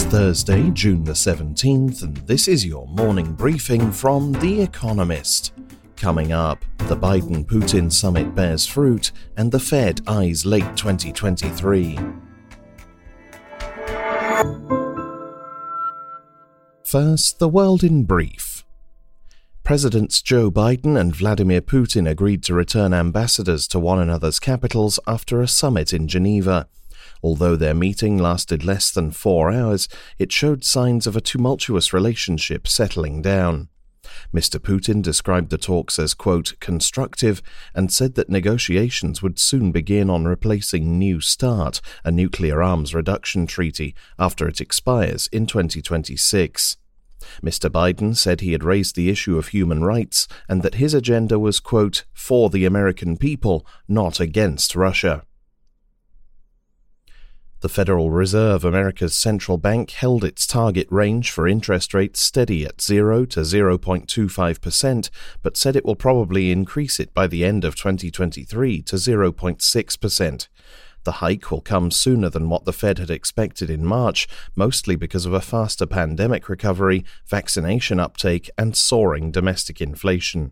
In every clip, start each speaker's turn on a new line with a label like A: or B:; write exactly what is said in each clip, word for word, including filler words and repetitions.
A: Thursday, June the seventeenth, and this is your morning briefing from The Economist. Coming up, the Biden-Putin summit bears fruit, and the Fed eyes late twenty twenty-three. First, the world in brief. Presidents Joe Biden and Vladimir Putin agreed to return ambassadors to one another's capitals after a summit in Geneva. Although their meeting lasted less than four hours, it showed signs of a tumultuous relationship settling down. Mister Putin described the talks as, quote, constructive, and said that negotiations would soon begin on replacing New START, a nuclear arms reduction treaty, after it expires in twenty twenty-six. Mister Biden said he had raised the issue of human rights and that his agenda was, quote, for the American people, not against Russia. The Federal Reserve, America's central bank, held its target range for interest rates steady at zero to zero point two five percent, but said it will probably increase it by the end of twenty twenty-three to zero point six percent. The hike will come sooner than what the Fed had expected in March, mostly because of a faster pandemic recovery, vaccination uptake, and soaring domestic inflation.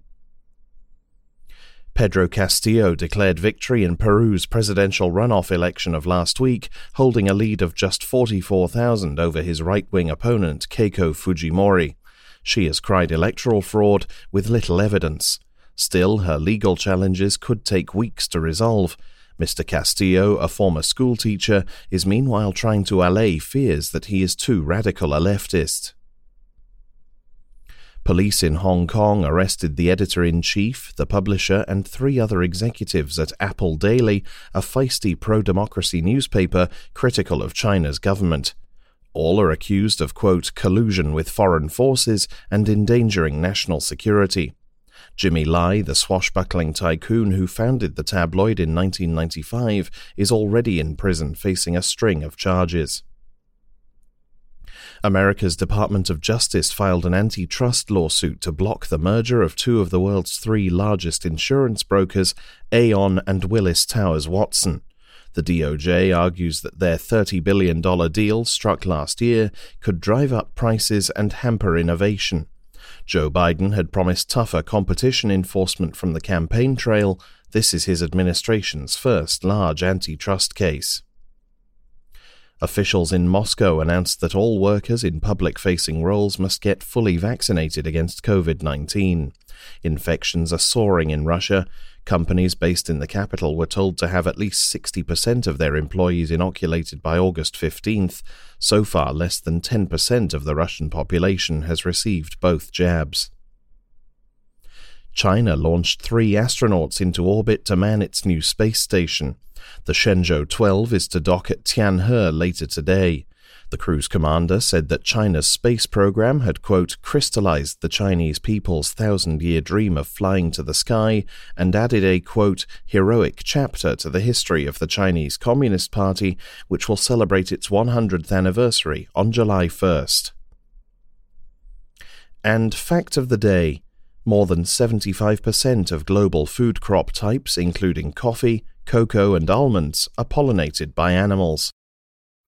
A: Pedro Castillo declared victory in Peru's presidential runoff election of last week, holding a lead of just forty-four thousand over his right-wing opponent Keiko Fujimori. She has cried electoral fraud with little evidence. Still, her legal challenges could take weeks to resolve. Mister Castillo, a former schoolteacher, is meanwhile trying to allay fears that he is too radical a leftist. Police in Hong Kong arrested the editor-in-chief, the publisher, and three other executives at Apple Daily, a feisty pro-democracy newspaper critical of China's government. All are accused of, quote, collusion with foreign forces and endangering national security. Jimmy Lai, the swashbuckling tycoon who founded the tabloid in nineteen ninety-five, is already in prison facing a string of charges. America's Department of Justice filed an antitrust lawsuit to block the merger of two of the world's three largest insurance brokers, Aon and Willis Towers Watson. The D O J argues that their thirty billion dollars deal, struck last year, could drive up prices and hamper innovation. Joe Biden had promised tougher competition enforcement from the campaign trail. This is his administration's first large antitrust case. Officials in Moscow announced that all workers in public-facing roles must get fully vaccinated against covid nineteen. Infections are soaring in Russia. Companies based in the capital were told to have at least sixty percent of their employees inoculated by August fifteenth. So far, less than ten percent of the Russian population has received both jabs. China launched three astronauts into orbit to man its new space station. The Shenzhou twelve is to dock at Tianhe later today. The cruise commander said that China's space program had, quote, crystallized the Chinese people's thousand-year dream of flying to the sky and added a, quote, heroic chapter to the history of the Chinese Communist Party, which will celebrate its one hundredth anniversary on July first. And fact of the day, more than seventy-five percent of global food crop types, including coffee, cocoa, and almonds, are pollinated by animals.